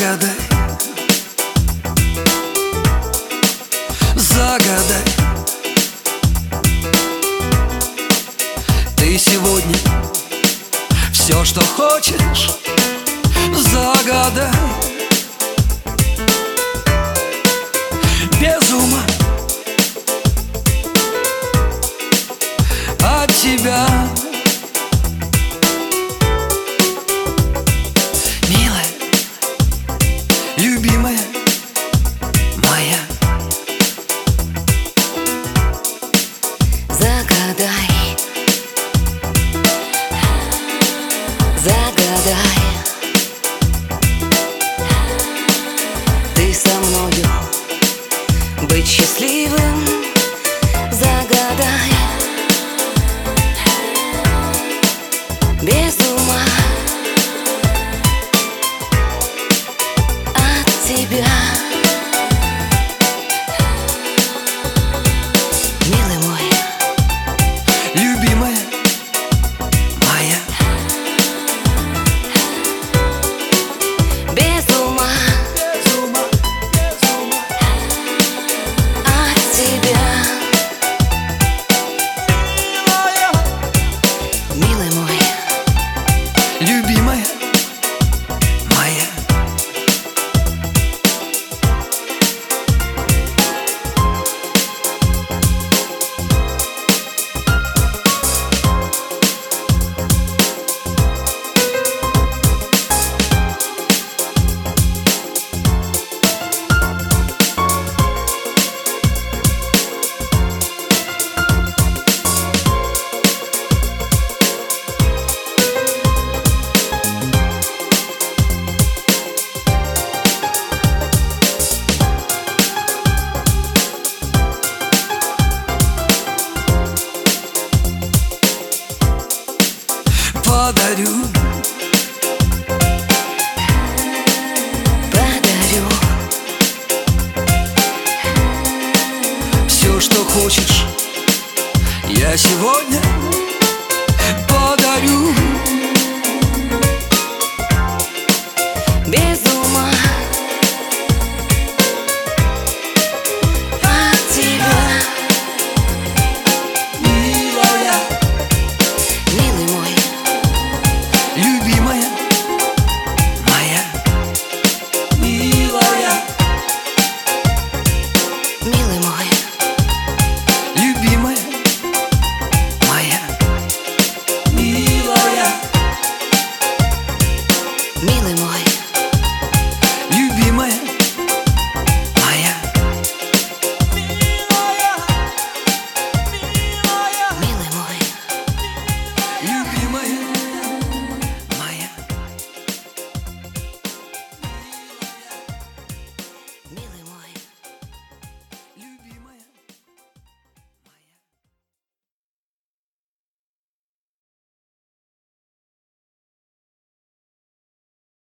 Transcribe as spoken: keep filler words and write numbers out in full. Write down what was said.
Загадай, загадай, ты сегодня все, что хочешь, загадай. Без ума от тебя, милая, любимая моя. Загадай, загадай, ты со мною быть счастливым, загадай. Без ума от тебя, милый мой, Любимая моя. без ума, Без ума, без ума от тебя, милый мой, любимая моя. Подарю, подарю все, что хочешь, я сегодня подарю.